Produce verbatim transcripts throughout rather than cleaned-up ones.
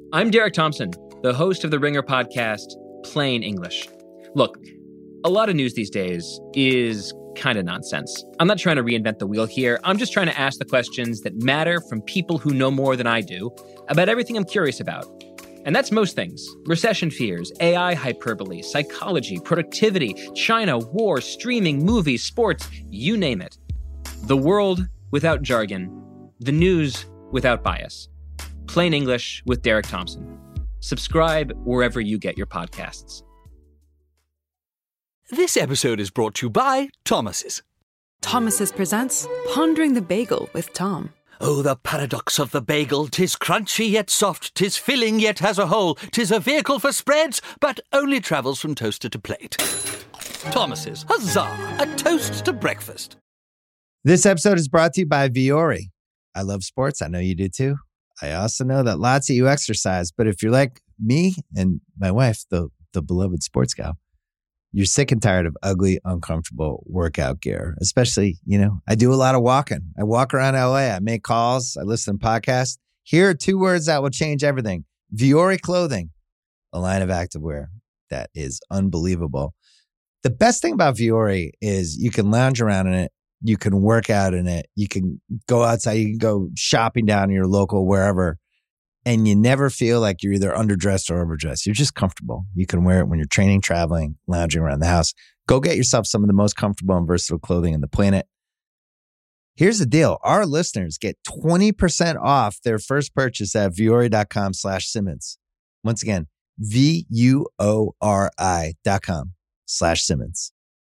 I'm Derek Thompson, the host of the Ringer podcast, Plain English. Look, a lot of news these days is kind of nonsense. I'm not trying to reinvent the wheel here. I'm just trying to ask the questions that matter from people who know more than I do about everything I'm curious about. And that's most things. Recession fears, A I hyperbole, psychology, productivity, China, war, streaming, movies, sports, you name it. The world without jargon. The news without bias. Plain English with Derek Thompson. Subscribe wherever you get your podcasts. This episode is brought to you by Thomas's. Thomas's presents Pondering the Bagel with Tom. Oh, the paradox of the bagel. 'Tis crunchy yet soft, 'tis filling yet has a hole. 'Tis a vehicle for spreads, but only travels from toaster to plate. Thomas's, huzzah, a toast to breakfast. This episode is brought to you by Vuori. I love sports. I know you do too. I also know that lots of you exercise, but if you're like me and my wife, the, the beloved sports gal, you're sick and tired of ugly, uncomfortable workout gear. Especially, you know, I do a lot of walking. I walk around L A. I make calls. I listen to podcasts. Here are two words that will change everything. Vuori Clothing, a line of activewear that is unbelievable. The best thing about Vuori is you can lounge around in it. You can work out in it. You can go outside. You can go shopping down in your local wherever. And you never feel like you're either underdressed or overdressed. You're just comfortable. You can wear it when you're training, traveling, lounging around the house. Go get yourself some of the most comfortable and versatile clothing on the planet. Here's the deal. Our listeners get twenty percent off their first purchase at vuori.com slash Simmons. Once again, V-U-O-R-I dot com slash Simmons.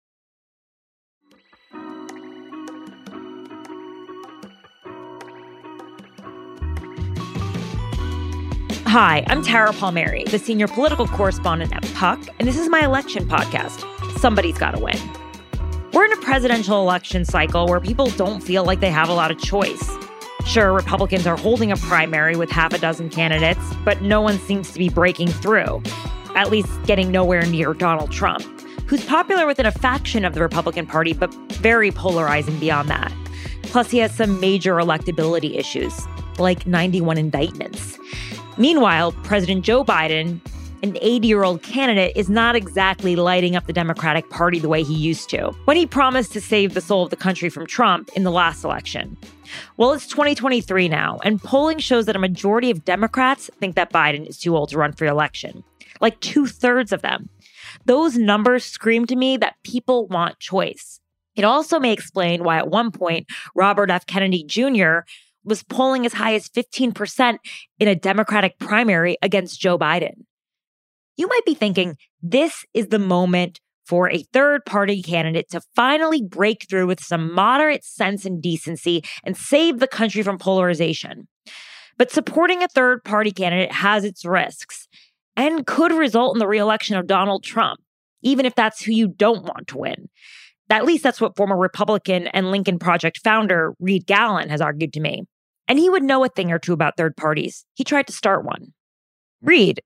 Hi, I'm Tara Palmieri, the senior political correspondent at Puck, and this is my election podcast, Somebody's Gotta Win. We're in a presidential election cycle where people don't feel like they have a lot of choice. Sure, Republicans are holding a primary with half a dozen candidates, but no one seems to be breaking through, at least getting nowhere near Donald Trump, who's popular within a faction of the Republican Party, but very polarizing beyond that. Plus, he has some major electability issues, like ninety-one indictments. Meanwhile, President Joe Biden, an eighty-year-old candidate, is not exactly lighting up the Democratic Party the way he used to when he promised to save the soul of the country from Trump in the last election. Well, it's twenty twenty-three now, and polling shows that a majority of Democrats think that Biden is too old to run for election. Like two-thirds of them. Those numbers scream to me that people want choice. It also may explain why at one point, Robert F. Kennedy Junior was polling as high as fifteen percent in a Democratic primary against Joe Biden. You might be thinking, this is the moment for a third-party candidate to finally break through with some moderate sense and decency and save the country from polarization. But supporting a third-party candidate has its risks and could result in the re-election of Donald Trump, even if that's who you don't want to win. At least that's what former Republican and Lincoln Project founder Reed Gallant has argued to me. And he would know a thing or two about third parties. He tried to start one. Reed,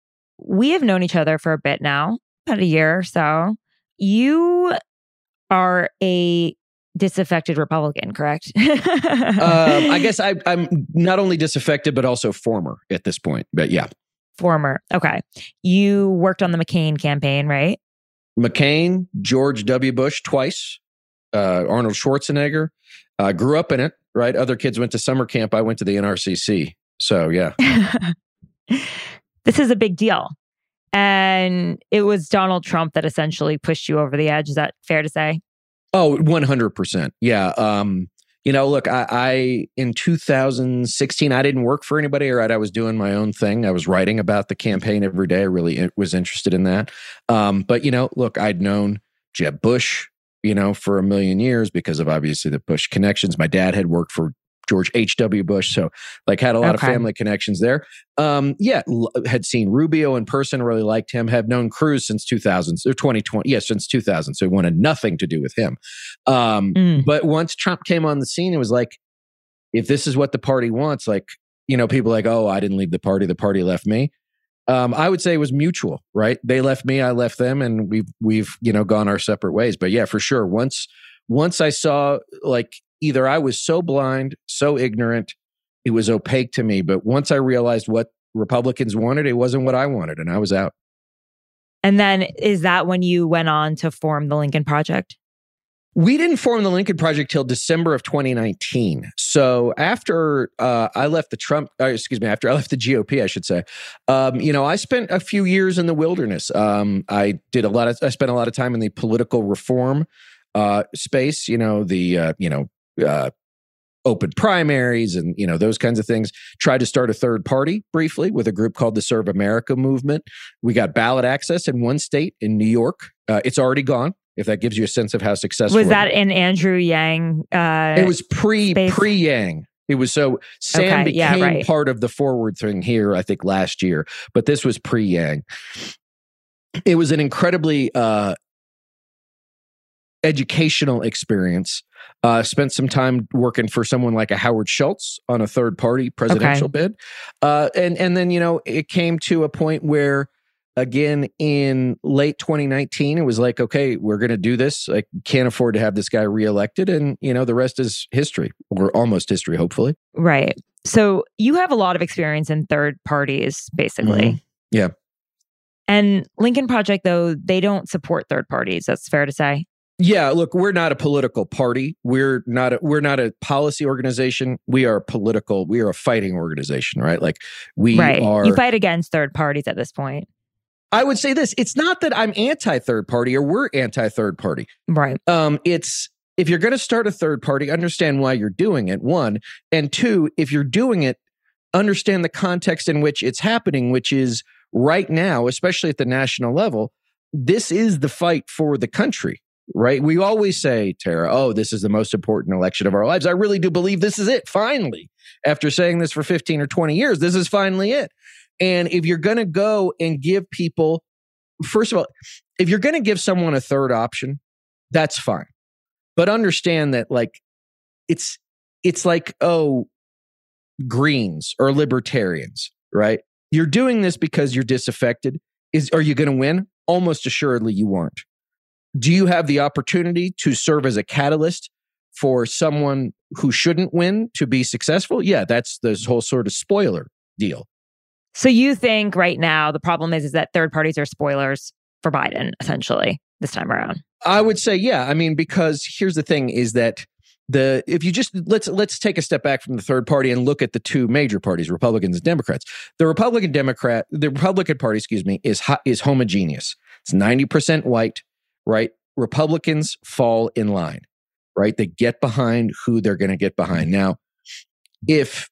we have known each other for a bit now, about a year or so. You are a disaffected Republican, correct? um, I guess I, I'm not only disaffected, but also former at this point. But yeah. Former. Okay. You worked on the McCain campaign, right? McCain, George W. Bush twice, uh, Arnold Schwarzenegger. Uh, grew up in it, right? Other kids went to summer camp. I went to the N R C C. So, yeah. This is a big deal. And it was Donald Trump that essentially pushed you over the edge. Is that fair to say? Oh, one hundred percent. Yeah. Um, you know, look, I, I, in two thousand sixteen, I didn't work for anybody, right? I was doing my own thing. I was writing about the campaign every day. I really was interested in that. Um, but, you know, look, I'd known Jeb Bush, you know, for a million years because of obviously the Bush connections. My dad had worked for George H W. Bush. So like had a lot okay. of family connections there. Um, yeah, l- had seen Rubio in person, really liked him, have known Cruz since two thousand, or twenty twenty, yes, yeah, since two thousand. So wanted nothing to do with him. Um, mm. But once Trump came on the scene, it was like, if this is what the party wants, like, you know, people like, oh, I didn't leave the party, the party left me. Um, I would say it was mutual, right? They left me, I left them, and we've, we've, you know, gone our separate ways. But yeah, for sure. Once, once I saw, like, either I was so blind, so ignorant, it was opaque to me. But once I realized what Republicans wanted. It wasn't what I wanted, and I was out. And then is that when you went on to form the Lincoln Project? We didn't form the Lincoln Project till December of twenty nineteen. So after uh, I left the Trump, uh, excuse me, after I left the G O P, I should say, um, you know, I spent a few years in the wilderness. Um, I did a lot of, I spent a lot of time in the political reform uh, space. You know, the uh, you know uh, open primaries and you know those kinds of things. Tried to start a third party briefly with a group called the Serve America Movement. We got ballot access in one state in New York. Uh, it's already gone. If that gives you a sense of how successful was that in Andrew Yang? Uh, it was pre space? pre Yang. It was so Sam okay, became yeah, right. part of the forward thing here, I think last year, but this was pre Yang. It was an incredibly uh, educational experience. Uh, spent some time working for someone like a Howard Schultz on a third party presidential okay. bid, uh, and and then you know it came to a point where. Again, in late twenty nineteen, it was like, okay, we're going to do this. I can't afford to have this guy reelected. And, you know, the rest is history, or almost history, hopefully. Right. So you have a lot of experience in third parties, basically. Mm-hmm. Yeah. And Lincoln Project, though, they don't support third parties. That's fair to say. Yeah, look, we're not a political party. We're not a, we're not a policy organization. We are political. We are a fighting organization, right? Like we right. are. You fight against third parties at this point. I would say this, it's not that I'm anti-third party or we're anti-third party. Right. Um, it's, if you're going to start a third party, understand why you're doing it, one. And two, if you're doing it, understand the context in which it's happening, which is right now, especially at the national level, this is the fight for the country, right? We always say, Tara, oh, this is the most important election of our lives. I really do believe this is it, finally. After saying this for fifteen or twenty years, this is finally it. And if you're going to go and give people, first of all, if you're going to give someone a third option, that's fine. But understand that like, it's, it's like, oh, Greens or libertarians, right? You're doing this because you're disaffected. Is, are you going to win? Almost assuredly you aren't. Do you have the opportunity to serve as a catalyst for someone who shouldn't win to be successful? Yeah, that's this whole sort of spoiler deal. So you think right now the problem is, is that third parties are spoilers for Biden, essentially, this time around? I would say, yeah. I mean, because here's the thing is that the if you just let's let's take a step back from the third party and look at the two major parties, Republicans and Democrats. The Republican Democrat, the Republican Party, excuse me, is is homogeneous. It's ninety percent white, right? Republicans fall in line, right? They get behind who they're going to get behind. Now, if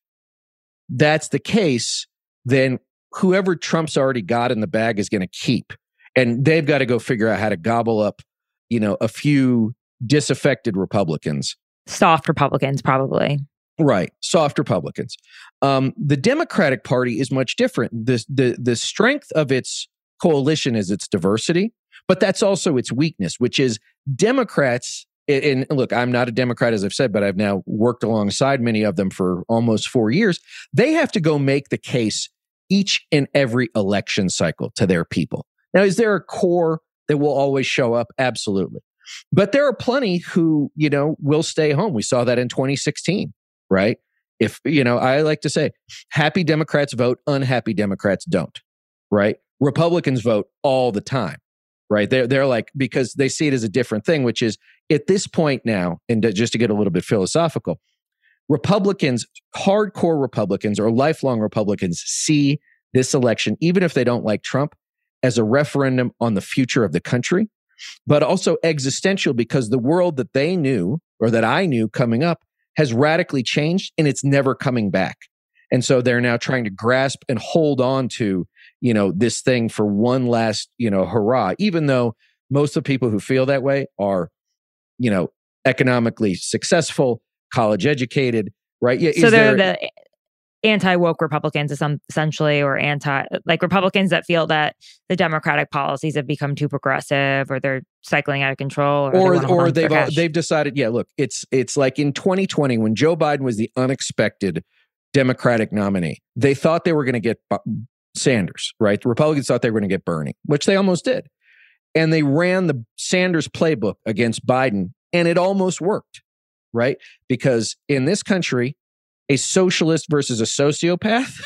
that's the case, then whoever Trump's already got in the bag is going to keep. And they've got to go figure out how to gobble up, you know, a few disaffected Republicans. Soft Republicans, probably. Right. Soft Republicans. Um, the Democratic Party is much different. The, the, the strength of its coalition is its diversity, but that's also its weakness, which is Democrats. And look, I'm not a Democrat, as I've said, but I've now worked alongside many of them for almost four years. They have to go make the case each and every election cycle to their people. Now, is there a core that will always show up? Absolutely. But there are plenty who, you know, will stay home. We saw that in twenty sixteen, right? If, you know, I like to say, happy Democrats vote, unhappy Democrats don't, right? Republicans vote all the time, right? They're, they're like, because they see it as a different thing, which is at this point now, and to, just to get a little bit philosophical, Republicans, hardcore Republicans or lifelong Republicans see this election, even if they don't like Trump, as a referendum on the future of the country, but also existential because the world that they knew or that I knew coming up has radically changed and it's never coming back. And so they're now trying to grasp and hold on to, you know, this thing for one last, you know, hurrah, even though most of the people who feel that way are, you know, economically successful, college educated, right? Yeah, so they're there, the anti-woke Republicans, essentially, or anti, like Republicans that feel that the Democratic policies have become too progressive, or they're cycling out of control, or or, they or they've all, they've decided, yeah, look, it's it's like in twenty twenty when Joe Biden was the unexpected Democratic nominee, they thought they were going to get Sanders, right? The Republicans thought they were going to get Bernie, which they almost did, and they ran the Sanders playbook against Biden, and it almost worked. Right? Because in this country, a socialist versus a sociopath,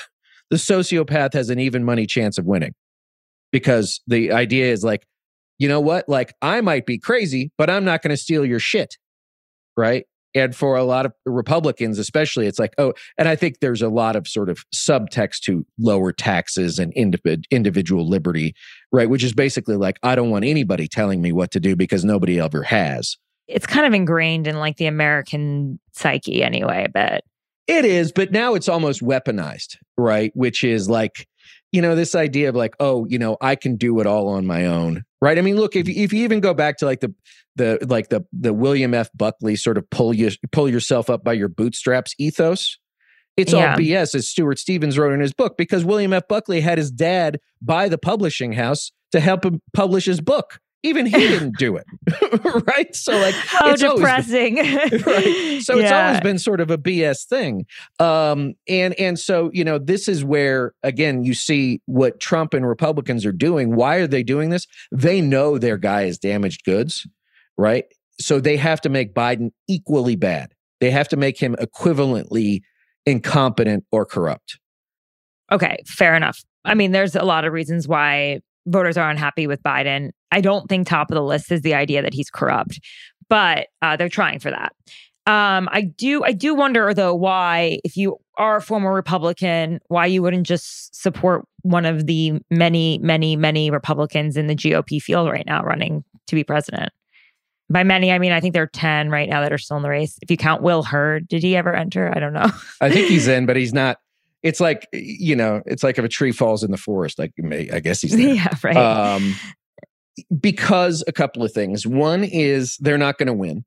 the sociopath has an even money chance of winning. Because the idea is like, you know what? Like, I might be crazy, but I'm not going to steal your shit. Right? And for a lot of Republicans, especially, it's like, oh, and I think there's a lot of sort of subtext to lower taxes and individ- individual liberty, right? Which is basically like, I don't want anybody telling me what to do because nobody ever has. It's kind of ingrained in like the American psyche anyway, a bit. It is, but now it's almost weaponized, right? Which is like, you know, this idea of like, oh, you know, I can do it all on my own, right? I mean, look, if if you even go back to like the the like the the William F. Buckley sort of pull you pull yourself up by your bootstraps ethos, it's Yeah. all B S, as Stuart Stevens wrote in his book, because William F. Buckley had his dad buy the publishing house to help him publish his book. Even he didn't do it, right? So like, How it's always depressing. been, right? So it's Yeah. always been sort of a B S thing, um, and and so you know, this is where again you see what Trump and Republicans are doing. Why are they doing this? They know their guy is damaged goods, right? So they have to make Biden equally bad. They have to make him equivalently incompetent or corrupt. Okay, fair enough. I mean, there's a lot of reasons why voters are unhappy with Biden. I don't think top of the list is the idea that he's corrupt, but uh, they're trying for that. Um, I do, I do wonder though why, if you are a former Republican, why you wouldn't just support one of the many, many, many Republicans in the G O P field right now running to be president. By many, I mean I think there are ten right now that are still in the race. If you count Will Hurd, did he ever enter? I don't know. I think he's in, but he's not. It's like, you know, it's like if a tree falls in the forest, like I guess he's there. Yeah, right. Um, because a couple of things. One is they're not going to win.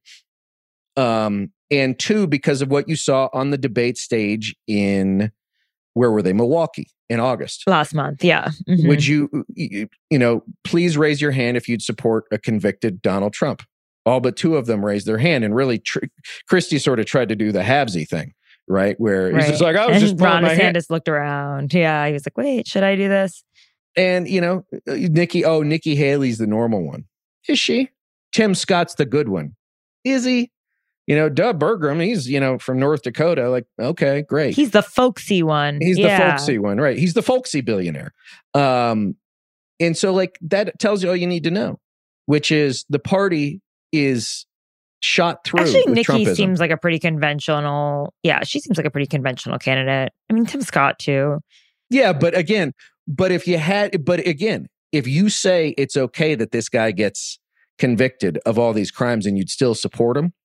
Um, and two, because of what you saw on the debate stage in, where were they? Milwaukee in August. Last month, yeah. Mhm. Would you, you, you know, please raise your hand if you'd support a convicted Donald Trump? All but two of them raised their hand, and really, tr- Christie sort of tried to do the halvesy thing. Right, where he's Right. just like, I was and just pulling Ron my hand. DeSantis looked around. Yeah, he was like, wait, should I do this? And, you know, Nikki, oh, Nikki Haley's the normal one. Is she? Tim Scott's the good one. Is he? You know, Doug Burgum, he's, you know, from North Dakota. Like, okay, great. He's the folksy one. He's yeah. the folksy one, right? He's the folksy billionaire. Um, and so, like, that tells you all you need to know, which is the party is shot through. Actually, with Nikki Trumpism. seems like a pretty conventional. Yeah, she seems like a pretty conventional candidate. I mean, Tim Scott too. Yeah, but again, but if you had, but again, if you say it's okay that this guy gets convicted of all these crimes and you'd still support him,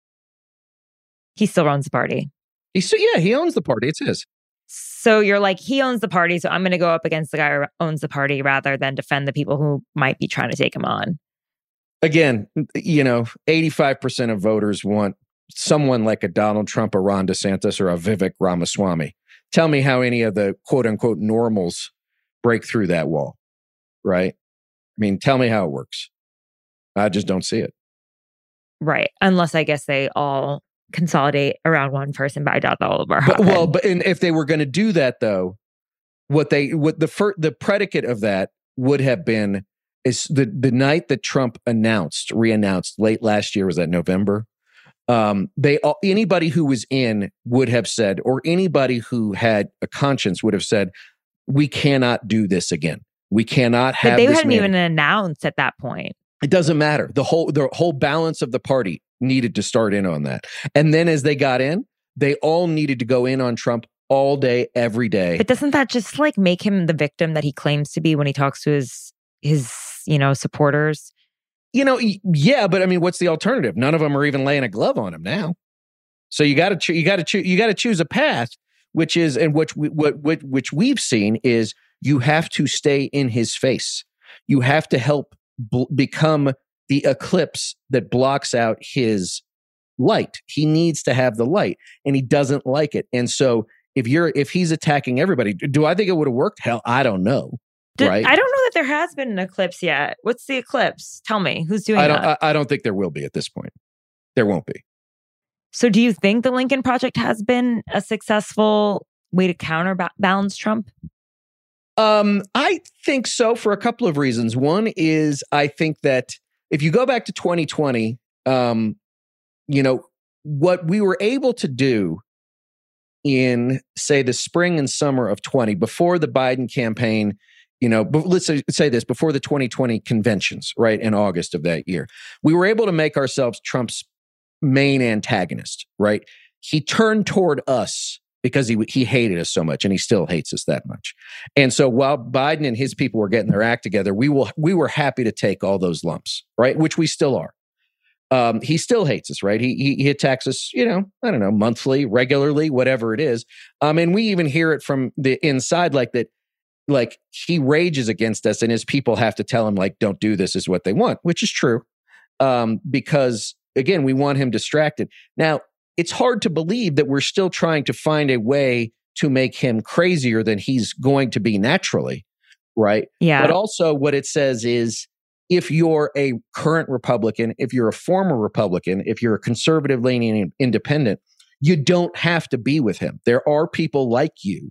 He still runs the party. he's so yeah, he owns the party. It's his. So you're like, he owns the party, so I'm going to go up against the guy who owns the party rather than defend the people who might be trying to take him on. Again, you know, eighty-five percent of voters want someone like a Donald Trump, a Ron DeSantis, or a Vivek Ramaswamy. Tell me how any of the quote unquote normals break through that wall, right? I mean, tell me how it works. I just don't see it. Right. Unless I guess they all consolidate around one person, but I doubt that will ever But, happen. well, but and if they were going to do that, though, what they what the fir- the predicate of that would have been is the the night that Trump announced, re-announced late last year, was that November? Um, they all, anybody who was in would have said, or anybody who had a conscience would have said, we cannot do this again. We cannot have. But they this hadn't man. even announced at that point. It doesn't matter. The whole the whole balance of the party needed to start in on that. And then as they got in, they all needed to go in on Trump all day, every day. But doesn't that just like make him the victim that he claims to be when he talks to his his, you know, supporters? You know, y- yeah, but I mean, what's the alternative? None of them are even laying a glove on him now. So you got to cho- you got to cho- you got to choose a path, which is and which we, what, what which we've seen is you have to stay in his face. You have to help bl- become the eclipse that blocks out his light. He needs to have the light, and he doesn't like it. And so if you're if he's attacking everybody, do I think it would have worked? Hell, I don't know. Did- right? I don't know that there has been an eclipse yet. What's the eclipse? Tell me, who's doing I don't. that? I, I don't think there will be at this point. There won't be. So do you think the Lincoln Project has been a successful way to counterbalance Trump? Um, I think so for a couple of reasons. One is I think that if you go back to twenty twenty, um, you know, what we were able to do in, say, the spring and summer of twenty, before the Biden campaign, you know, but let's say, say this, before the twenty twenty conventions, right, in August of that year, we were able to make ourselves Trump's main antagonist, right? He turned toward us because he he hated us so much, and he still hates us that much. And so while Biden and his people were getting their act together, we will we were happy to take all those lumps, right? Which we still are. Um, he still hates us, right? He, he he attacks us, you know, I don't know, monthly, regularly, whatever it is. Um, and we even hear it from the inside, like that, like he rages against us, and his people have to tell him, like, don't do this, is what they want, which is true. Um, because again, we want him distracted. Now, it's hard to believe that we're still trying to find a way to make him crazier than he's going to be naturally, right? Yeah. But also what it says is, if you're a current Republican, if you're a former Republican, if you're a conservative leaning independent, you don't have to be with him. There are people like you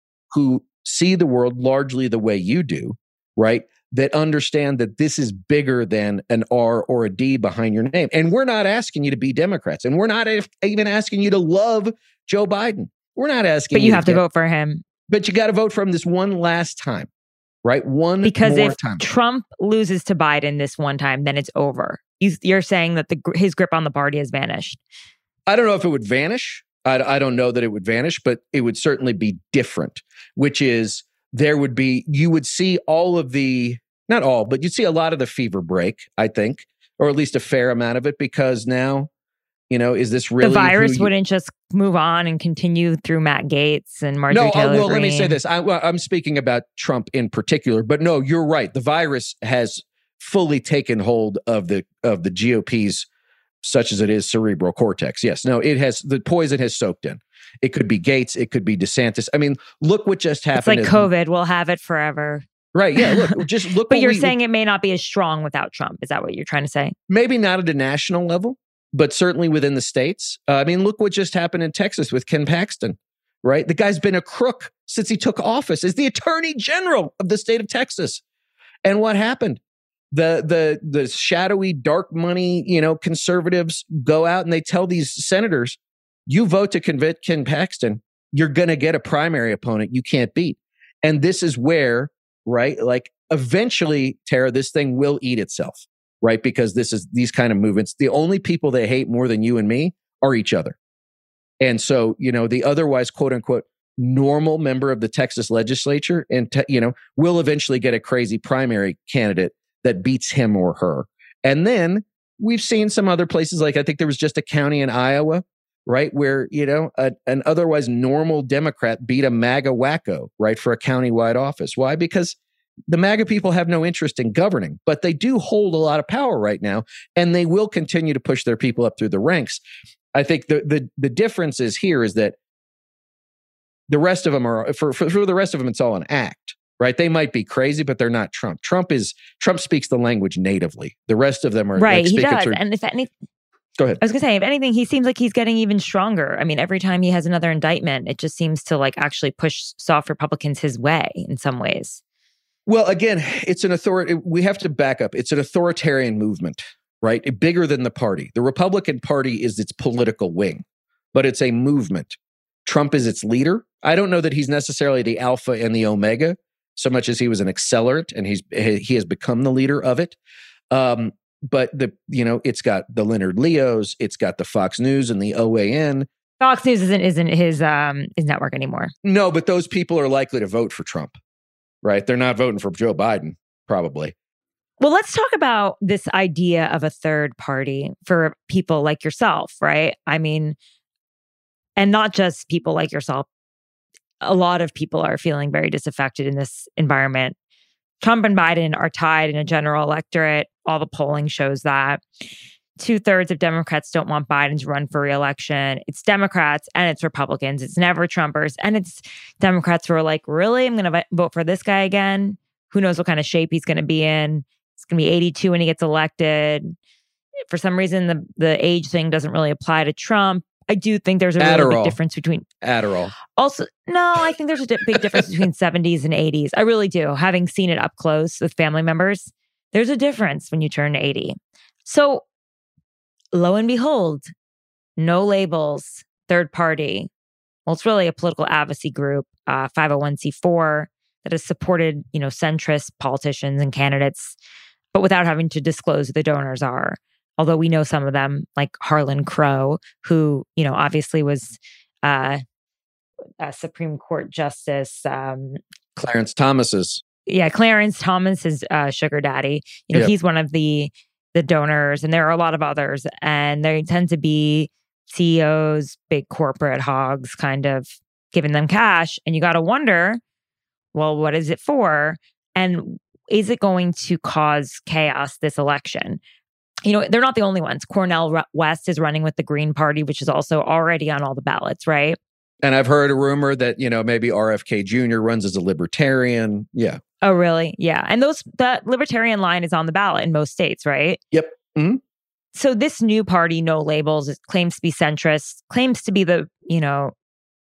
who see the world largely the way you do, right? That understand that this is bigger than an R or a D behind your name. And we're not asking you to be Democrats. And we're not even asking you to love Joe Biden. We're not asking But you, you have to, to get, vote for him. But you got to vote for him this one last time, right? One because more if time. Trump loses to Biden this one time, then it's over. You, you're saying that the his grip on the party has vanished. I don't know if it would vanish. I, I don't know that it would vanish, but it would certainly be different, which is there would be, you would see all of the, not all, but you'd see a lot of the fever break, I think, or at least a fair amount of it, because now, you know, is this really the virus you, wouldn't just move on and continue through Matt Gaetz and Marjorie no, Taylor oh, well, Greene? let me say this. I, well, I'm speaking about Trump in particular, but no, you're right. The virus has fully taken hold of the of the G O P's, such as it is, cerebral cortex. Yes, no, it has, the poison has soaked in. It could be Gates, it could be DeSantis. I mean, look what just happened. It's like COVID. We'll have it forever. Right. Yeah. Look, just look. But what you're we, saying it may not be as strong without Trump. Is that what you're trying to say? Maybe not at a national level, but certainly within the states. Uh, I mean, look what just happened in Texas with Ken Paxton, right? The guy's been a crook since he took office as the attorney general of the state of Texas. And what happened? The the the shadowy, dark money, you know, conservatives go out and they tell these senators, you vote to convict Ken Paxton, you're going to get a primary opponent you can't beat. And this is where, right, like eventually, Tara, this thing will eat itself, right? Because this is these kind of movements. The only people they hate more than you and me are each other. And so, you know, the otherwise, quote unquote, normal member of the Texas legislature, and, te- you know, will eventually get a crazy primary candidate that beats him or her. And then we've seen some other places, like I think there was just a county in Iowa, right, where, you know, a, an otherwise normal Democrat beat a MAGA wacko, right, for a countywide office. Why? Because the MAGA people have no interest in governing, but they do hold a lot of power right now, and they will continue to push their people up through the ranks. I think the the, the difference is here is that the rest of them are, for, for, for the rest of them, it's all an act, right? They might be crazy, but they're not Trump. Trump is, Trump speaks the language natively. The rest of them are right. Like, he does. through, and if anything, go ahead. I was going to say, if anything, he seems like he's getting even stronger. I mean, every time he has another indictment, it just seems to like actually push soft Republicans his way in some ways. Well, again, it's an authority. We have to back up. It's an authoritarian movement, right? Bigger than the party. The Republican Party is its political wing, but it's a movement. Trump is its leader. I don't know that he's necessarily the alpha and the omega, so much as he was an accelerant, and he's he has become the leader of it. Um, but the you know, it's got the Leonard Leos, it's got the Fox News and the O A N. Fox News isn't isn't his um his network anymore. No, but those people are likely to vote for Trump, right? They're not voting for Joe Biden, probably. Well, let's talk about this idea of a third party for people like yourself, right? I mean, and not just people like yourself. A lot of people are feeling very disaffected in this environment. Trump and Biden are tied in a general electorate. All the polling shows that. Two-thirds of Democrats don't want Biden to run for re-election. It's Democrats and it's Republicans. It's never Trumpers. And it's Democrats who are like, really? I'm going to vote for this guy again? Who knows what kind of shape he's going to be in? It's going to be eighty-two when he gets elected. For some reason, the, the age thing doesn't really apply to Trump. I do think there's a really Adderall. big difference between... Adderall. Also, no, I think there's a di- big difference between seventies and eighties. I really do. Having seen it up close with family members, there's a difference when you turn eighty. So, lo and behold, no labels, third party. well, it's really a political advocacy group, uh, five oh one c four, that has supported, you know, centrist politicians and candidates, but without having to disclose who the donors are. Although we know some of them, like Harlan Crow, who, you know, obviously was uh, a Supreme Court Justice. Um, Clarence Thomas's. Yeah, Clarence Thomas's uh, sugar daddy. You know, Yep. he's one of the the donors, and there are a lot of others, and they tend to be C E Os, big corporate hogs, kind of giving them cash. And you got to wonder, well, what is it for? And is it going to cause chaos this election? You know, they're not the only ones. Cornel West is running with the Green Party, which is also already on all the ballots, right? And I've heard a rumor that, you know, maybe R F K Junior runs as a libertarian. Yeah. Oh, really? Yeah. And those that libertarian line is on the ballot in most states, right? Yep. Mm-hmm. So this new party, No Labels, it claims to be centrist, claims to be the, you know,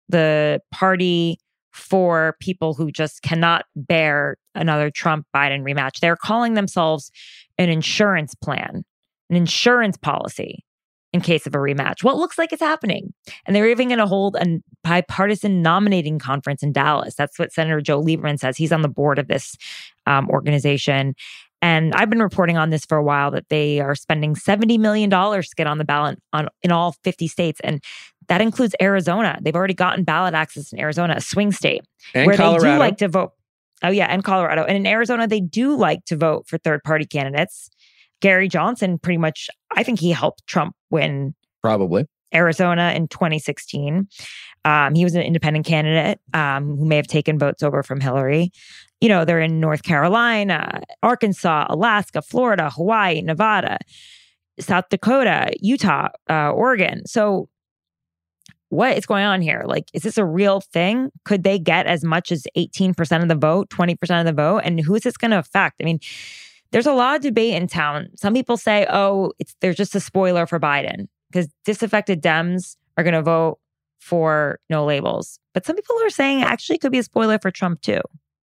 the party for people who just cannot bear another Trump-Biden rematch. They're calling themselves an insurance plan, an insurance policy in case of a rematch. Well, it looks like it's happening. And they're even going to hold a bipartisan nominating conference in Dallas. That's what Senator Joe Lieberman says. He's on the board of this um, organization. And I've been reporting on this for a while, that they are spending seventy million dollars to get on the ballot on, in all fifty states. And that includes Arizona. They've already gotten ballot access in Arizona, a swing state, And where Colorado. they do like to vote. Oh, yeah, and Colorado. And in Arizona, they do like to vote for third-party candidates. Gary Johnson, pretty much, I think he helped Trump win Probably. Arizona in twenty sixteen. Um, he was an independent candidate um, who may have taken votes over from Hillary. You know, they're in North Carolina, Arkansas, Alaska, Florida, Hawaii, Nevada, South Dakota, Utah, uh, Oregon. So what is going on here? Like, is this a real thing? Could they get as much as eighteen percent of the vote, twenty percent of the vote? And who is this going to affect? I mean, there's a lot of debate in town. Some people say, oh, it's there's just a spoiler for Biden because disaffected Dems are going to vote for No Labels. But some people are saying actually it could be a spoiler for Trump too.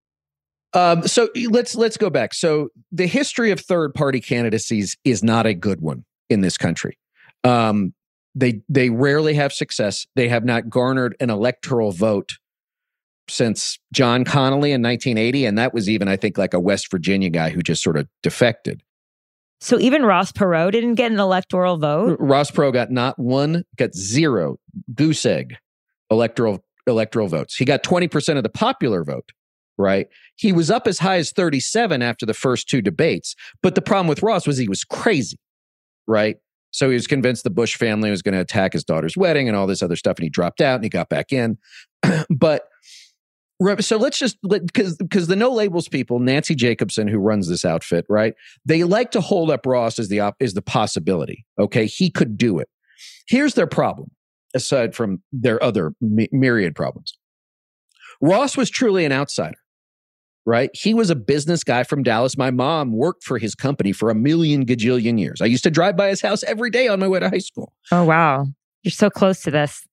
Um, so let's let's go back. So the history of third party candidacies is not a good one in this country. Um, they they rarely have success. They have not garnered an electoral vote since John Connally in nineteen eighty, and that was even, I think, like a West Virginia guy who just sort of defected. So even Ross Perot didn't get an electoral vote? Ross Perot got not one, got zero goose egg electoral electoral votes. He got twenty percent of the popular vote, right? He was up as high as thirty-seven after the first two debates. But the problem with Ross was he was crazy, right? So he was convinced the Bush family was going to attack his daughter's wedding and all this other stuff, and he dropped out and he got back in. But so let's just, because because the No Labels people, Nancy Jacobson, who runs this outfit, right? They like to hold up Ross as the op, as the possibility. Okay, he could do it. Here's their problem, aside from their other my, myriad problems. Ross was truly an outsider, right? He was a business guy from Dallas. My mom worked for his company for a million gajillion years. I used to drive by his house every day on my way to high school. Oh, wow. You're so close to this.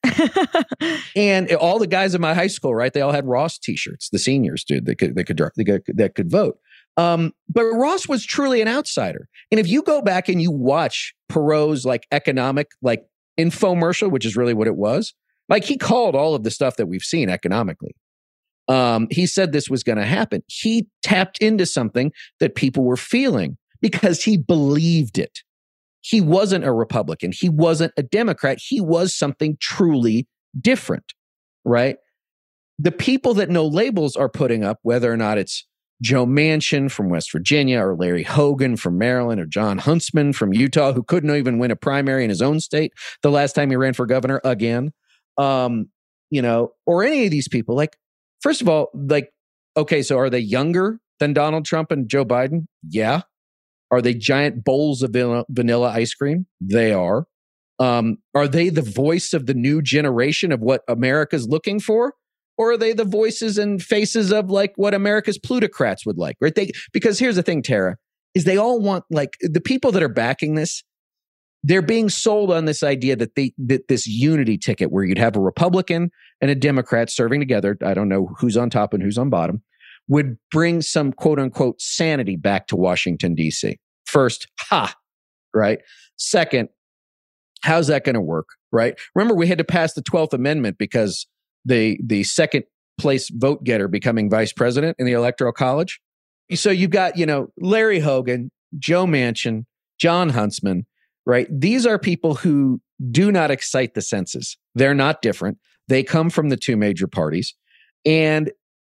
And all the guys in my high school, right? They all had Ross t-shirts. The seniors, dude, they could, they could, they could, that could vote. Um, but Ross was truly an outsider. And if you go back and you watch Perot's like economic, like infomercial, which is really what it was, like he called all of the stuff that we've seen economically. Um, he said this was going to happen. He tapped into something that people were feeling because he believed it. He wasn't a Republican. He wasn't a Democrat. He was something truly different, right? The people that No Labels are putting up, whether or not it's Joe Manchin from West Virginia or Larry Hogan from Maryland or John Huntsman from Utah, who couldn't even win a primary in his own state the last time he ran for governor again, um, you know, or any of these people, like, first of all, like, okay, so are they younger than Donald Trump and Joe Biden? Yeah. Are they giant bowls of vanilla, vanilla ice cream? They are. Um, are they the voice of the new generation of what America's looking for? Or are they the voices and faces of like what America's plutocrats would like, right? They, because here's the thing, Tara, is they all want, like, the people that are backing this, they're being sold on this idea that they that this unity ticket where you'd have a Republican and a Democrat serving together, I don't know who's on top and who's on bottom, would bring some quote unquote sanity back to Washington, D C. First, ha, right? Second, how's that going to work, right? Remember, we had to pass the twelfth Amendment because the the second place vote getter becoming vice president in the Electoral College. So you've got, you know, Larry Hogan, Joe Manchin, John Huntsman, right? These are people who do not excite the senses. They're not different. They come from the two major parties. And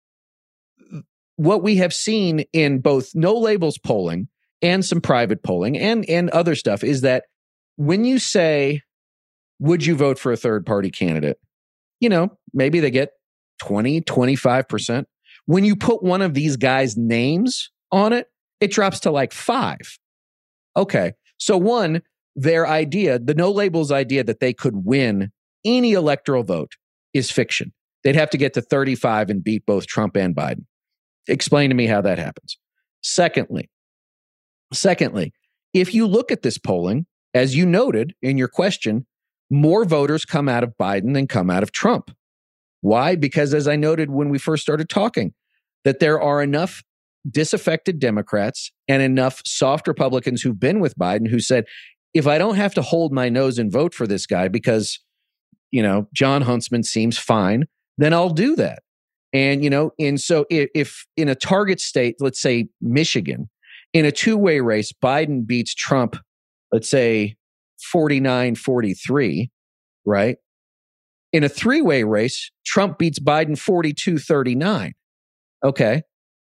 what we have seen in both No Labels polling and some private polling and, and other stuff is that when you say, would you vote for a third party candidate? You know, maybe they get twenty, twenty-five percent. When you put one of these guys' names on it, it drops to like five. Okay. So one, their idea, the No Labels idea that they could win any electoral vote is fiction. They'd have to get to thirty-five and beat both Trump and Biden. Explain to me how that happens. Secondly, secondly, if you look at this polling, as you noted in your question, more voters come out of Biden than come out of Trump. Why? Because as I noted when we first started talking, that there are enough disaffected Democrats and enough soft Republicans who've been with Biden who said, if I don't have to hold my nose and vote for this guy because, you know, John Huntsman seems fine, then I'll do that. And, you know, and so if, if in a target state, let's say Michigan, in a two-way race, Biden beats Trump, let's say forty-nine forty-three, right? In a three-way race, Trump beats Biden forty-two thirty-nine. Okay.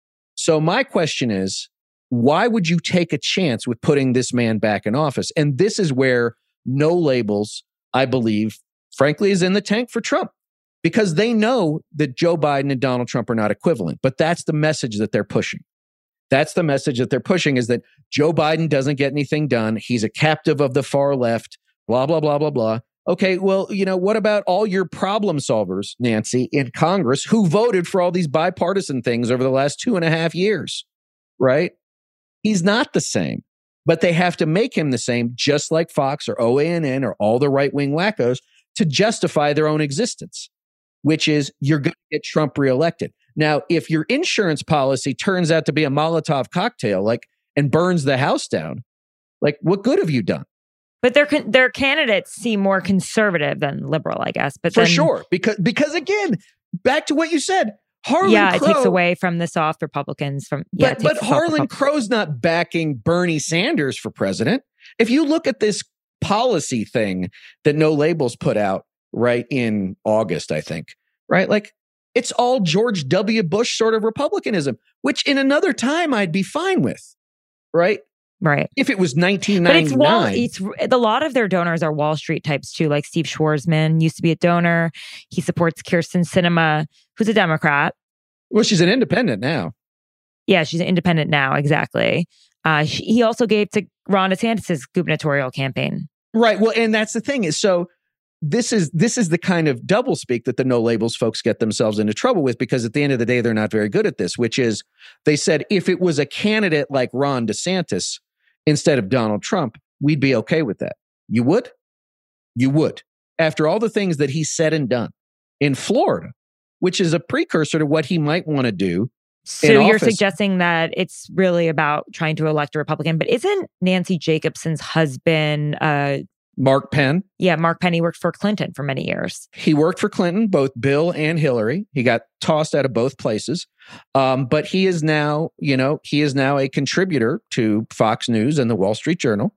So my question is, why would you take a chance with putting this man back in office? And this is where No Labels, I believe, frankly, is in the tank for Trump. Because they know that Joe Biden and Donald Trump are not equivalent. But that's the message that they're pushing. That's the message that they're pushing is that Joe Biden doesn't get anything done. He's a captive of the far left, blah, blah, blah, blah, blah. Okay, well, you know, what about all your problem solvers, Nancy, in Congress who voted for all these bipartisan things over the last two and a half years, right? He's not the same, but they have to make him the same, just like Fox or O A N N or all the right-wing wackos to justify their own existence, which is you're going to get Trump reelected. Now, if your insurance policy turns out to be a Molotov cocktail, like, and burns the house down, like, what good have you done? But their their candidates seem more conservative than liberal, I guess. But for then, sure, because because again, back to what you said, Harlan yeah, Crow, it takes away from the soft Republicans. From yeah, but, but Harlan Crow's not backing Bernie Sanders for president. If you look at this policy thing that No Labels put out right in August, I think, right, like it's all George W. Bush sort of Republicanism, which in another time I'd be fine with, right? Right. If it was nineteen ninety-nine. But it's, Wall, it's a lot of their donors are Wall Street types too, like Steve Schwarzman used to be a donor. He supports Kirsten Sinema, who's a Democrat. Well, she's an independent now. Yeah, she's an independent now, exactly. Uh, she, he also gave to Ron DeSantis' gubernatorial campaign. Right. Well, and that's the thing is, so this is this is the kind of doublespeak that the No Labels folks get themselves into trouble with, because at the end of the day, they're not very good at this, which is they said if it was a candidate like Ron DeSantis instead of Donald Trump, we'd be okay with that. You would? You would. After all the things that he said and done in Florida, which is a precursor to what he might want to do. So you're office. Suggesting that it's really about trying to elect a Republican, but isn't Nancy Jacobson's husband... Uh, Mark Penn? Yeah, Mark Penn, he worked for Clinton for many years. He worked for Clinton, both Bill and Hillary. He got tossed out of both places. Um, but he is now, you know, he is now a contributor to Fox News and the Wall Street Journal.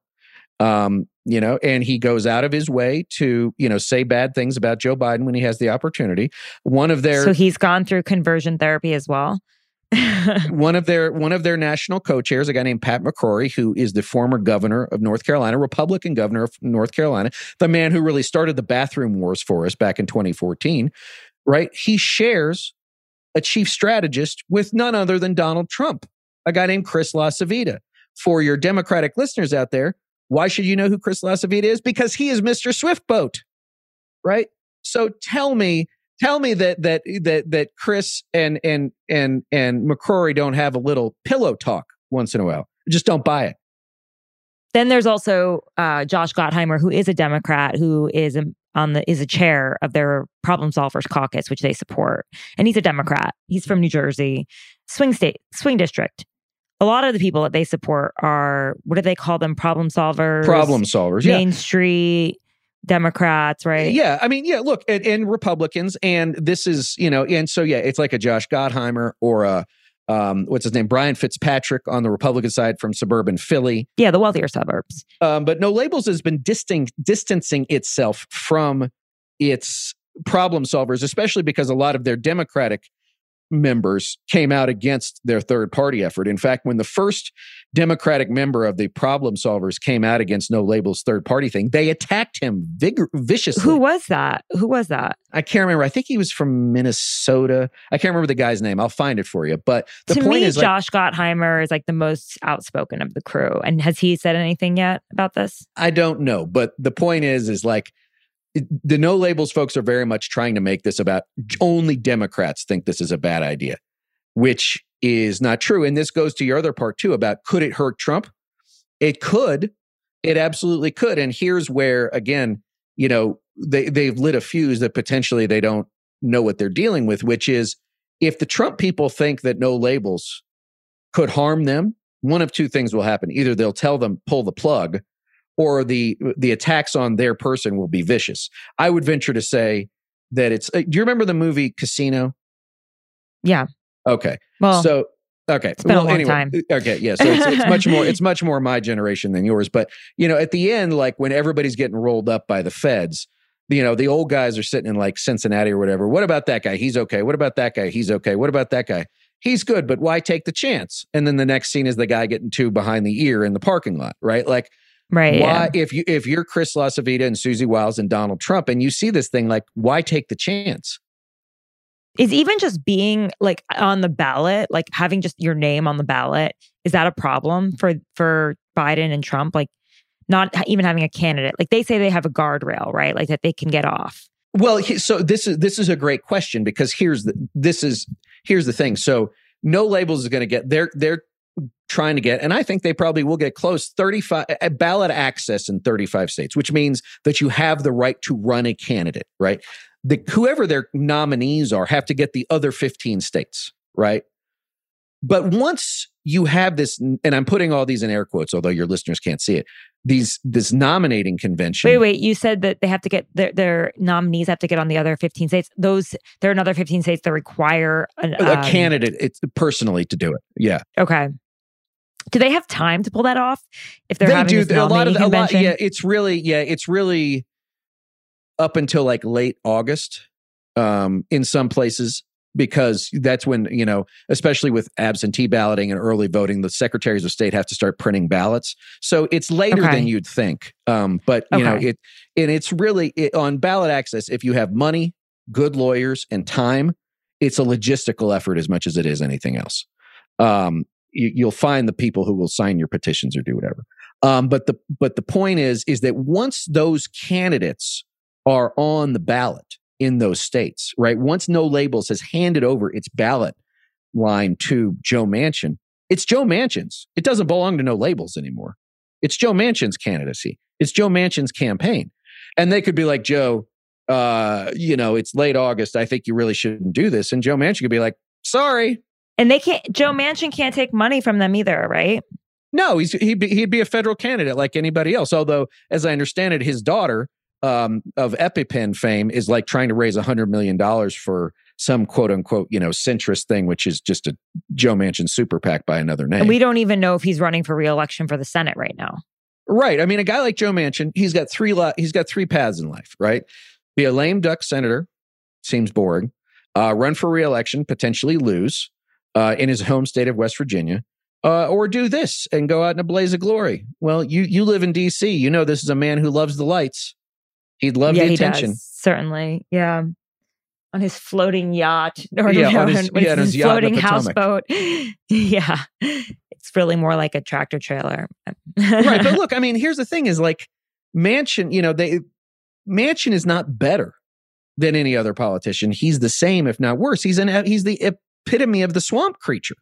Um, you know, and he goes out of his way to, you know, say bad things about Joe Biden when he has the opportunity. One of their... So he's gone through conversion therapy as well? one of their one of their national co-chairs, a guy named Pat McCrory, who is the former governor of North Carolina, Republican governor of North Carolina, the man who really started the bathroom wars for us back in twenty fourteen, right? He shares a chief strategist with none other than Donald Trump, a guy named Chris LaCivita. For your Democratic listeners out there, why should you know who Chris LaCivita is? Because he is Mister Swiftboat, right? So tell me, tell me that that that that Chris and and and and McCrory don't have a little pillow talk once in a while. Just don't buy it. Then there's also uh, Josh Gottheimer, who is a Democrat, who is a, on the is a chair of their Problem Solvers Caucus, which they support, and he's a Democrat. He's from New Jersey, swing state, swing district. A lot of the people that they support are, what do they call them? Problem solvers. Problem solvers. Main yeah. Street. Democrats, right? Yeah, I mean, yeah, look, and, and Republicans, and this is, you know, and so, yeah, it's like a Josh Gottheimer or a, um, what's his name, Brian Fitzpatrick on the Republican side from suburban Philly. Yeah, the wealthier suburbs. Um, but No Labels has been distin- distancing itself from its problem solvers, especially because a lot of their Democratic members came out against their third party effort. In fact, when the first Democratic member of the problem solvers came out against No Labels third party thing, they attacked him vigor- viciously. Who was that? Who was that? I can't remember. I think he was from Minnesota. I can't remember the guy's name. I'll find it for you. But the to point me, is, like, Josh Gottheimer is like the most outspoken of the crew. And has he said anything yet about this? I don't know. But the point is, is like, the No Labels folks are very much trying to make this about only Democrats think this is a bad idea, which is not true. And this goes to your other part too about could it hurt Trump? It could. It absolutely could. And here's where, again, you know, they, they've lit a fuse that potentially they don't know what they're dealing with, which is if the Trump people think that No Labels could harm them, one of two things will happen. Either they'll tell them, pull the plug, or the the attacks on their person will be vicious. I would venture to say that it's... Uh, do you remember the movie Casino? Yeah. Okay. Well, so okay. It's been well, a long anyway, time. Okay. Yeah. So it's, it's much more. It's much more my generation than yours. But you know, at the end, like when everybody's getting rolled up by the feds, you know, the old guys are sitting in like Cincinnati or whatever. What about that guy? He's okay. What about that guy? He's okay. What about that guy? He's good. But why take the chance? And then the next scene is the guy getting two behind the ear in the parking lot. Right. Like. Right. Why, yeah. if you if you're Chris LaCivita and Susie Wiles and Donald Trump, and you see this thing, like, why take the chance? Is even just being like on the ballot, like having just your name on the ballot, is that a problem for for Biden and Trump? Like, not even having a candidate. Like they say they have a guardrail, right? Like that they can get off. Well, he, so this is this is a great question because here's the this is here's the thing. So No Labels is going to get they're they're trying to get, and I think they probably will get close, thirty-five uh, ballot access in thirty-five states, which means that you have the right to run a candidate, right? The, whoever their nominees are have to get the other fifteen states, right? But once you have this, and I'm putting all these in air quotes, although your listeners can't see it, these this nominating convention. Wait, wait, you said that they have to get, their, their nominees have to get on the other fifteen states. Those, there are another fifteen states that require an, a um, candidate it's personally to do it. Yeah. Okay. Do they have time to pull that off if they're they having do this a lot of nominating a lot, convention? yeah, it's really yeah, it's really up until like late August um, in some places because that's when, you know, especially with absentee balloting and early voting, the secretaries of state have to start printing ballots. So it's later Okay. than you'd think. Um, but you know, Okay. it and it's really it, on ballot access. If you have money, good lawyers, and time, it's a logistical effort as much as it is anything else. Um, you, you'll find the people who will sign your petitions or do whatever. Um, but the but the point is is that once those candidates are on the ballot in those states, right? Once No Labels has handed over its ballot line to Joe Manchin, it's Joe Manchin's. It doesn't belong to No Labels anymore. It's Joe Manchin's candidacy. It's Joe Manchin's campaign. And they could be like, Joe, uh, you know, it's late August. I think you really shouldn't do this. And Joe Manchin could be like, sorry. And they can't, Joe Manchin can't take money from them either, right? No, he's he'd be, he'd be a federal candidate like anybody else. Although, as I understand it, his daughter um, of EpiPen fame is like trying to raise one hundred million dollars for some quote unquote, you know, centrist thing, which is just a Joe Manchin super PAC by another name. And we don't even know if he's running for re-election for the Senate right now. Right. I mean, a guy like Joe Manchin, he's got three li- he's got three paths in life, right? Be a lame duck senator, seems boring. Uh, run for re-election, potentially lose uh, in his home state of West Virginia. Uh, or do this and go out in a blaze of glory. Well, you you live in D C. You know this is a man who loves the lights. He'd love yeah, the he attention. Does, certainly. Yeah. On his floating yacht. Or Yeah, no, on his- when yeah, it's on his yacht in floating the Potomac. houseboat. Yeah. It's really more like a tractor trailer. Right. But look, I mean, here's the thing is like Manchin, you know, they Manchin is not better than any other politician. He's the same, if not worse. He's an he's the epitome of the swamp creature.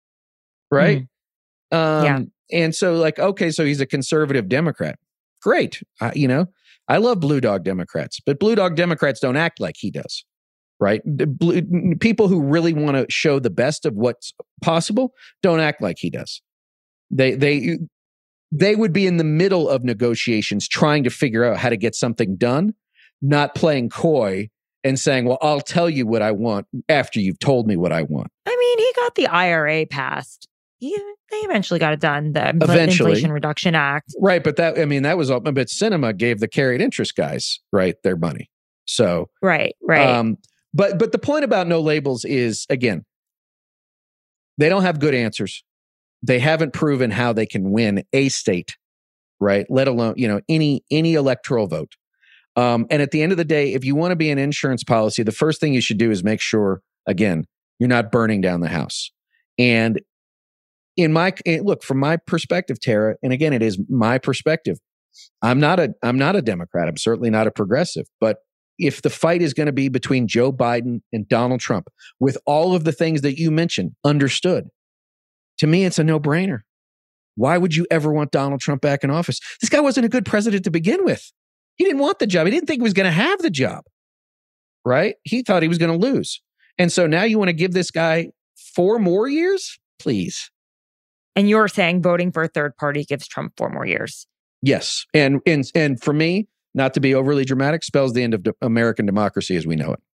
Right. Mm. Um, Yeah. And so like, okay, so he's a conservative Democrat. Great. I, you know, I love blue dog Democrats, but blue dog Democrats don't act like he does. Right. The blue, people who really want to show the best of what's possible don't act like he does. They, they, they would be in the middle of negotiations trying to figure out how to get something done, not playing coy and saying, well, I'll tell you what I want after you've told me what I want. I mean, he got the I R A passed. He, they eventually got it done, the Eventually. Inflation Reduction Act. Right, but that, I mean, that was all, but Sinema gave the carried interest guys, right, their money. So, Right, right. Um, but but the point about no labels is, again, they don't have good answers. They haven't proven how they can win a state, right? Let alone, you know, any any electoral vote. Um, and at the end of the day, if you want to be an insurance policy, the first thing you should do is make sure, again, you're not burning down the house. And in my look, from my perspective, Tara, and again, it is my perspective. I'm not a I'm not a Democrat. I'm certainly not a progressive. But if the fight is going to be between Joe Biden and Donald Trump, with all of the things that you mentioned understood, to me, it's a no-brainer. Why would you ever want Donald Trump back in office? This guy wasn't a good president to begin with. He didn't want the job. He didn't think he was going to have the job, right? He thought he was going to lose. And so now you want to give this guy four more years? Please. And you're saying voting for a third party gives Trump four more years. Yes. And and and for me, not to be overly dramatic, spells the end of de- American democracy as we know it.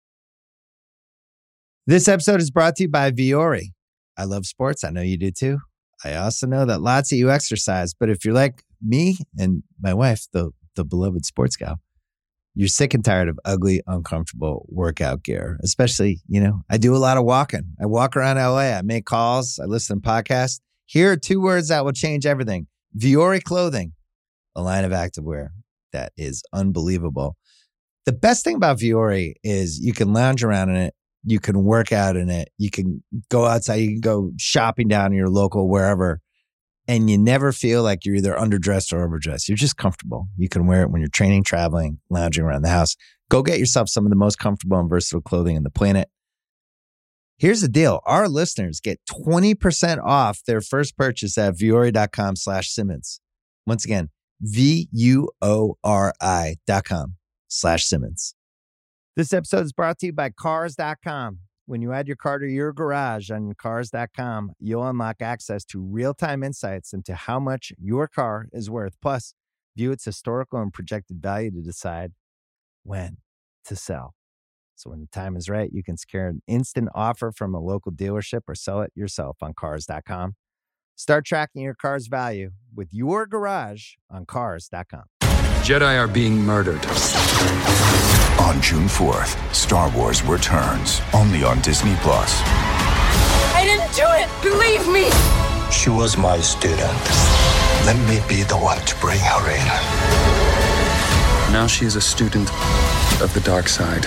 This episode is brought to you by Viore. I love sports. I know you do too. I also know that lots of you exercise, but if you're like me and my wife, the the beloved sports gal, you're sick and tired of ugly, uncomfortable workout gear. Especially, you know, I do a lot of walking. I walk around L A. I make calls. I listen to podcasts. Here are two words that will change everything. Viore Clothing, a line of activewear that is unbelievable. The best thing about Viore is you can lounge around in it. You can work out in it. You can go outside. You can go shopping down in your local wherever. And you never feel like you're either underdressed or overdressed. You're just comfortable. You can wear it when you're training, traveling, lounging around the house. Go get yourself some of the most comfortable and versatile clothing on the planet. Here's the deal. Our listeners get twenty percent off their first purchase at Viore.com slash Simmons. Once again, V-U-O-R-I dot com slash Simmons. This episode is brought to you by Cars dot com. When you add your car to your garage on Cars dot com, you'll unlock access to real-time insights into how much your car is worth. Plus, view its historical and projected value to decide when to sell. So when the time is right, you can secure an instant offer from a local dealership or sell it yourself on Cars dot com. Start tracking your car's value with your garage on Cars dot com. Jedi are being murdered. On June fourth, Star Wars returns, only on Disney Plus. I didn't do it! Believe me! She was my student. Let me be the one to bring her in. Now she is a student of the dark side.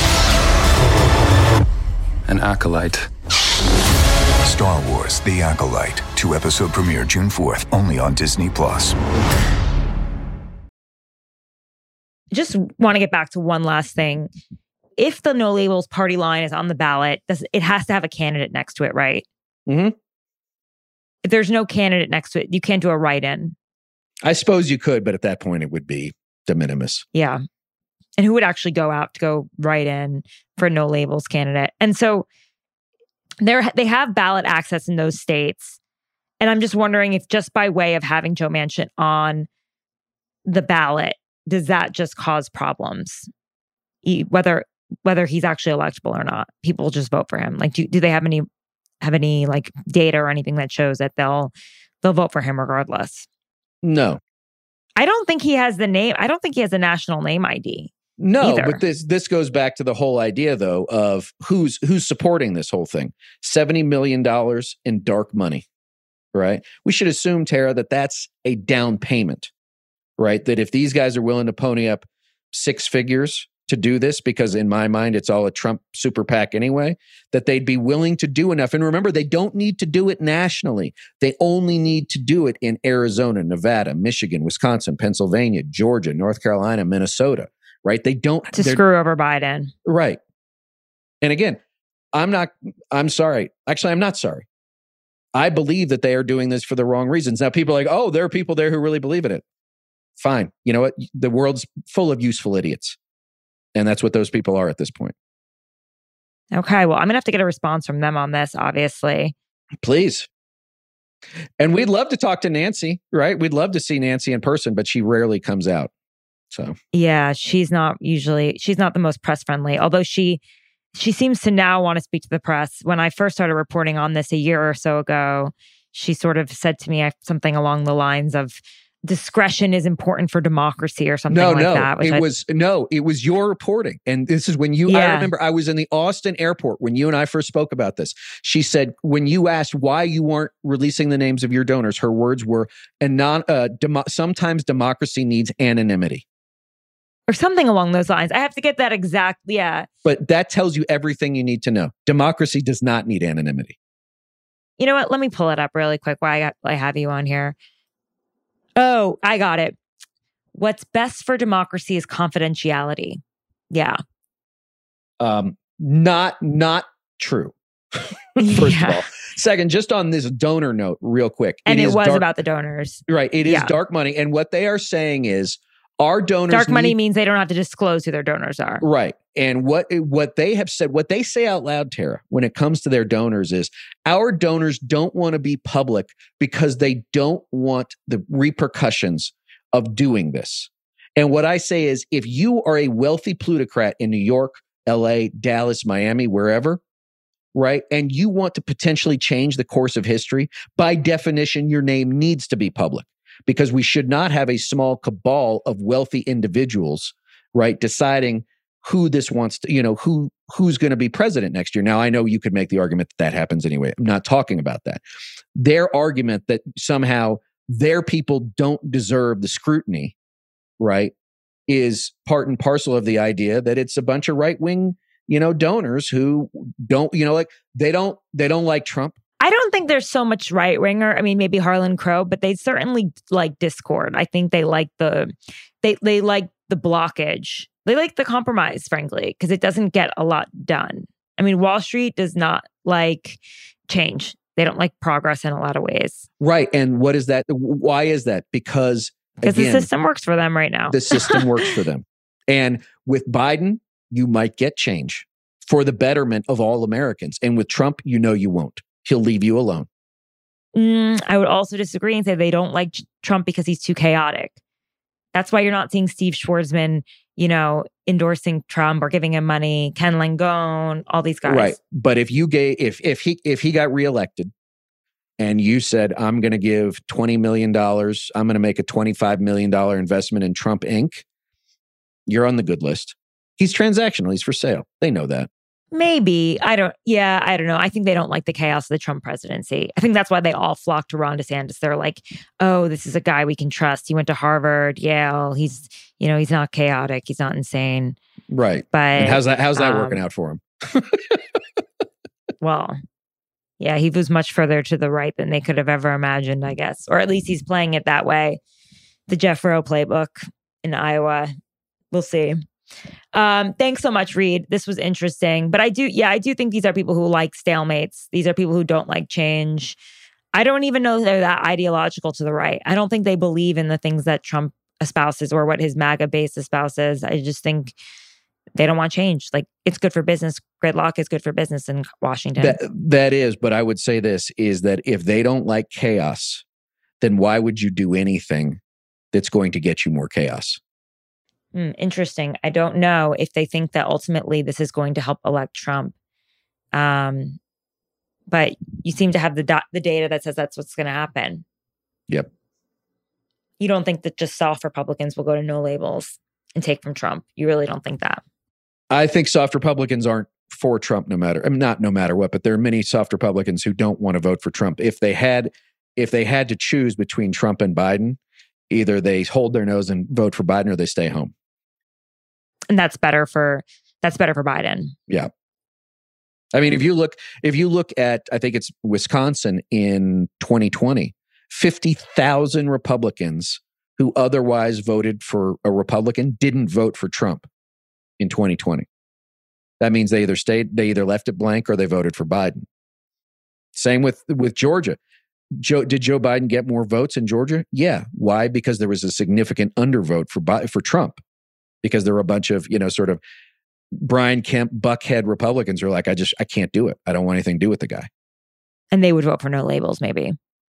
An acolyte. Star Wars The Acolyte. Two-episode premiere June fourth, only on Disney Plus. Just want to get back to one last thing. If the no labels party line is on the ballot, does, it has to have a candidate next to it, right? Mm-hmm. If there's no candidate next to it, you can't do a write-in. I suppose you could, but at that point it would be de minimis. Yeah. And who would actually go out to go write in for a no labels candidate? And so they they have ballot access in those states. And I'm just wondering if just by way of having Joe Manchin on the ballot, does that just cause problems? Whether whether he's actually electable or not, people just vote for him. Like, do do they have any have any like data or anything that shows that they'll they'll vote for him regardless? No, I don't think he has the name. I don't think he has a national name I D. No, either. But this this goes back to the whole idea, though, of who's who's supporting this whole thing. seventy million dollars in dark money, right? We should assume, Tara, that that's a down payment, right? That if these guys are willing to pony up six figures to do this, because in my mind, it's all a Trump super PAC anyway, that they'd be willing to do enough. And remember, they don't need to do it nationally. They only need to do it in Arizona, Nevada, Michigan, Wisconsin, Pennsylvania, Georgia, North Carolina, Minnesota. Right? They don't to screw over Biden. Right. And again, I'm not, I'm sorry. Actually, I'm not sorry. I believe that they are doing this for the wrong reasons. Now, people are like, oh, there are people there who really believe in it. Fine. You know what? The world's full of useful idiots. And that's what those people are at this point. Okay. Well, I'm going to have to get a response from them on this, obviously. Please. And we'd love to talk to Nancy, right? We'd love to see Nancy in person, but she rarely comes out. So yeah, she's not usually, she's not the most press friendly, although she, she seems to now want to speak to the press. When I first started reporting on this a year or so ago, she sort of said to me something along the lines of discretion is important for democracy or something no, like no, that. It I, was, no, it was your reporting. And this is when you, yeah. I remember I was in the Austin airport when you and I first spoke about this. She said, when you asked why you weren't releasing the names of your donors, her words were, and non, uh, demo- sometimes democracy needs anonymity. Or something along those lines. I have to get that exact, yeah. But that tells you everything you need to know. Democracy does not need anonymity. You know what? Let me pull it up really quick while I, got, I have you on here. Oh, I got it. What's best for democracy is confidentiality. Yeah. Um, not, not true. First yeah. of all. Second, just on this donor note, real quick. And it, it was dark, about the donors. Right. It is yeah. dark money. And what they are saying is, our donors dark money need, means they don't have to disclose who their donors are. Right. And what what they have said, what they say out loud, Tara, when it comes to their donors is our donors don't want to be public because they don't want the repercussions of doing this. And what I say is if you are a wealthy plutocrat in New York, L A, Dallas, Miami, wherever, right, and you want to potentially change the course of history, by definition, your name needs to be public. Because we should not have a small cabal of wealthy individuals, right, deciding who this wants to, you know, who who's going to be president next year. Now, I know you could make the argument that that happens anyway. I'm not talking about that. Their argument that somehow their people don't deserve the scrutiny, right, is part and parcel of the idea that it's a bunch of right-wing, you know, donors who don't, you know, like they don't they don't like Trump. I don't think there's so much right winger. I mean, maybe Harlan Crow, but they certainly like discord. I think they like the they they like the blockage. They like the compromise, frankly, because it doesn't get a lot done. I mean, Wall Street does not like change. They don't like progress in a lot of ways. Right. And what is that? Why is that? Because because the system works for them right now. The system works for them. And with Biden, you might get change for the betterment of all Americans. And with Trump, you know you won't. He'll leave you alone. Mm, I would also disagree and say they don't like Trump because he's too chaotic. That's why you're not seeing Steve Schwarzman, you know, endorsing Trump or giving him money. Ken Langone, all these guys. Right. But if you gave, if if he if he got reelected, and you said, "I'm going to give twenty million dollars, I'm going to make a twenty-five million dollars investment in Trump Incorporated," you're on the good list. He's transactional. He's for sale. They know that. Maybe. I don't, yeah, I don't know. I think they don't like the chaos of the Trump presidency. I think that's why they all flock to Ron DeSantis. They're like, oh, this is a guy we can trust. He went to Harvard, Yale. He's, you know, he's not chaotic. He's not insane. Right. But and how's that, how's that um, working out for him? Well, yeah, he was much further to the right than they could have ever imagined, I guess. Or at least he's playing it that way. The Jeff Rowe playbook in Iowa. We'll see. Um, thanks so much, Reed. This was interesting. But I do, yeah, I do think these are people who like stalemates. These are people who don't like change. I don't even know they're that ideological to the right. I don't think they believe in the things that Trump espouses or what his MAGA base espouses. I just think they don't want change. Like, it's good for business. Gridlock is good for business in Washington. That, that is, but I would say this, is that if they don't like chaos, then why would you do anything that's going to get you more chaos? Mm, interesting. I don't know if they think that ultimately this is going to help elect Trump. Um, but you seem to have the do- the data that says that's what's going to happen. Yep. You don't think that just soft Republicans will go to no labels and take from Trump? You really don't think that? I think soft Republicans aren't for Trump no matter, I mean, not no matter what, but there are many soft Republicans who don't want to vote for Trump. If they had, if they had to choose between Trump and Biden, either they hold their nose and vote for Biden or they stay home. And that's better for that's better for Biden. Yeah. I mean, if you look, if you look at, I think it's Wisconsin in twenty twenty, fifty thousand Republicans who otherwise voted for a Republican didn't vote for Trump in twenty twenty. That means they either stayed, they either left it blank or they voted for Biden. Same with, with Georgia. Joe, did Joe Biden get more votes in Georgia? Yeah. Why? Because there was a significant undervote for for Trump. Because there were a bunch of, you know, sort of Brian Kemp, Buckhead Republicans who are like, I just, I can't do it. I don't want anything to do with the guy. And they would vote for no labels, maybe.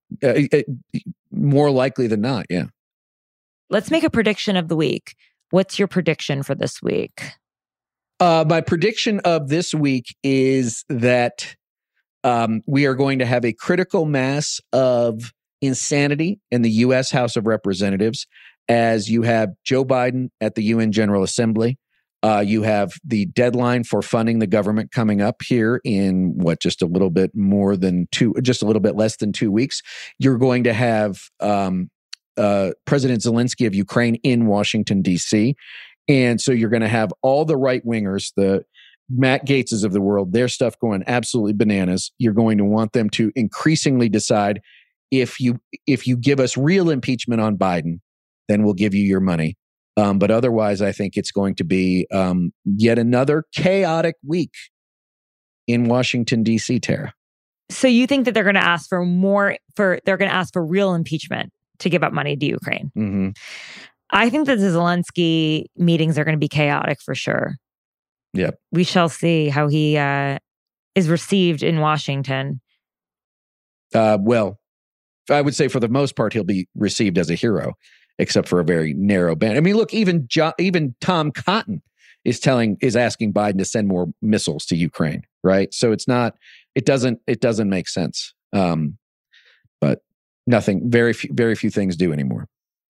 uh, uh, more likely than not, yeah. Let's make a prediction of the week. What's your prediction for this week? Uh, my prediction of this week is that um, we are going to have a critical mass of insanity in the U S House of Representatives as you have Joe Biden at the U N General Assembly. Uh, you have the deadline for funding the government coming up here in what, just a little bit more than two, just a little bit less than two weeks. You're going to have um, uh, President Zelensky of Ukraine in Washington, D C. And so you're going to have all the right wingers, the Matt Gaetzes of the world, their stuff going absolutely bananas. You're going to want them to increasingly decide if you if you give us real impeachment on Biden, then we'll give you your money. Um, but otherwise, I think it's going to be um, yet another chaotic week in Washington, D C, Tara. So you think that they're going to ask for more, for they're going to ask for real impeachment to give up money to Ukraine? Mm-hmm. I think that the Zelensky meetings are going to be chaotic for sure. Yep. We shall see how he uh, is received in Washington. Uh, well, I would say for the most part, he'll be received as a hero, except for a very narrow band. I mean, look, even jo- even Tom Cotton is telling is asking Biden to send more missiles to Ukraine, right? So it's not, it doesn't, it doesn't make sense. Um, but nothing, very few, very few things do anymore.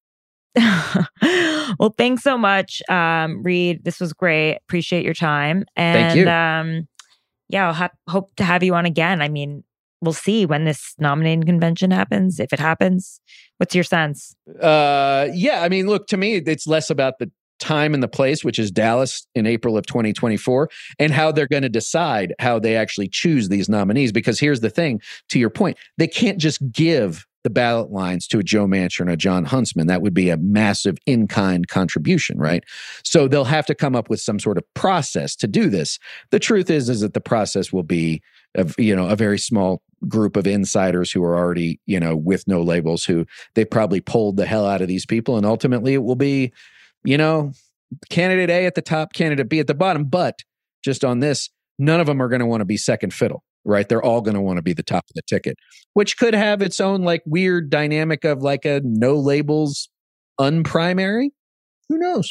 Well, thanks so much, um, Reed. This was great. Appreciate your time. And Thank you. Um, yeah, I'll ha- hope to have you on again. I mean, we'll see when this nominating convention happens, if it happens. What's your sense? Uh, yeah, I mean, look, to me, it's less about the time and the place, which is Dallas in April of twenty twenty-four, and how they're going to decide how they actually choose these nominees. Because here's the thing, to your point, they can't just give the ballot lines to a Joe Manchin and a John Huntsman. That would be a massive in-kind contribution, right? So they'll have to come up with some sort of process to do this. The truth is, is that the process will be, a, you know, a very small group of insiders who are already, you know, with no labels, who they probably pulled the hell out of these people. And ultimately it will be, you know, candidate A at the top, candidate B at the bottom. But just on this, none of them are going to want to be second fiddle. Right? They're all going to want to be the top of the ticket, which could have its own like weird dynamic of like a no labels unprimary. Who knows?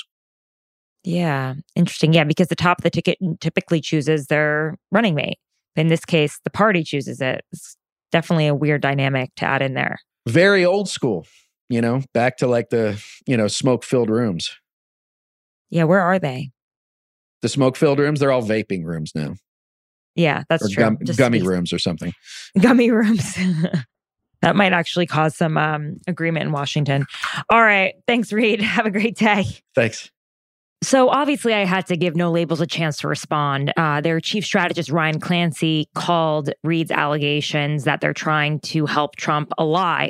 Yeah. Interesting. Yeah. Because the top of the ticket typically chooses their running mate. In this case, the party chooses it. It's definitely a weird dynamic to add in there. Very old school, you know, back to like the, you know, smoke filled rooms. Yeah. Where are they? The smoke filled rooms, they're all vaping rooms now. Yeah, that's or true. Gum, Just gummy these, rooms or something. Gummy rooms. That might actually cause some um, agreement in Washington. All right. Thanks, Reed. Have a great day. Thanks. So obviously I had to give No Labels a chance to respond. Uh, their chief strategist, Ryan Clancy, called Reed's allegations that they're trying to help Trump a lie.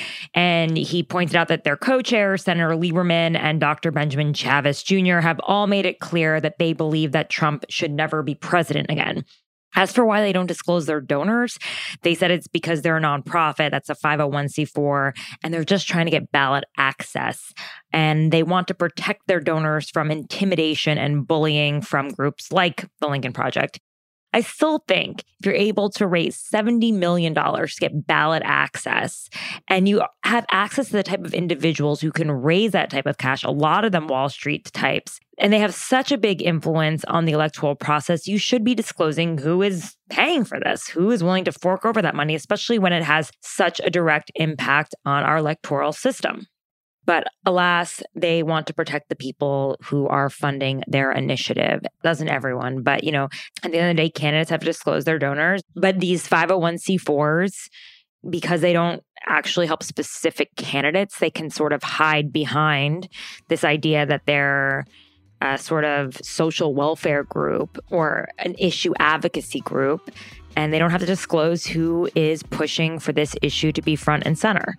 And he pointed out that their co-chair, Senator Lieberman, and Doctor Benjamin Chavez Junior have all made it clear that they believe that Trump should never be president again. As for why they don't disclose their donors, they said it's because they're a nonprofit. That's a five oh one c four, and they're just trying to get ballot access. And they want to protect their donors from intimidation and bullying from groups like the Lincoln Project. I still think if you're able to raise seventy million dollars to get ballot access, and you have access to the type of individuals who can raise that type of cash, a lot of them Wall Street types, and they have such a big influence on the electoral process, you should be disclosing who is paying for this, who is willing to fork over that money, especially when it has such a direct impact on our electoral system. But alas, they want to protect the people who are funding their initiative. Doesn't everyone, but you know, at the end of the day, candidates have to disclose their donors. But these five oh one c fours, because they don't actually help specific candidates, they can sort of hide behind this idea that they're a sort of social welfare group or an issue advocacy group. And they don't have to disclose who is pushing for this issue to be front and center.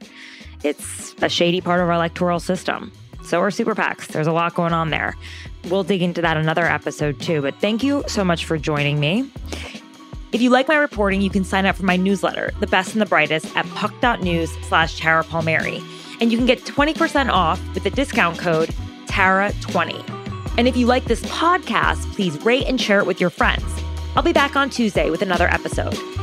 It's a shady part of our electoral system. So are super PACs. There's a lot going on there. We'll dig into that another episode too. But thank you so much for joining me. If you like my reporting, you can sign up for my newsletter, The Best and the Brightest, at puck.news slash Tara Palmieri. And you can get twenty percent off with the discount code Tara twenty. And if you like this podcast, please rate and share it with your friends. I'll be back on Tuesday with another episode.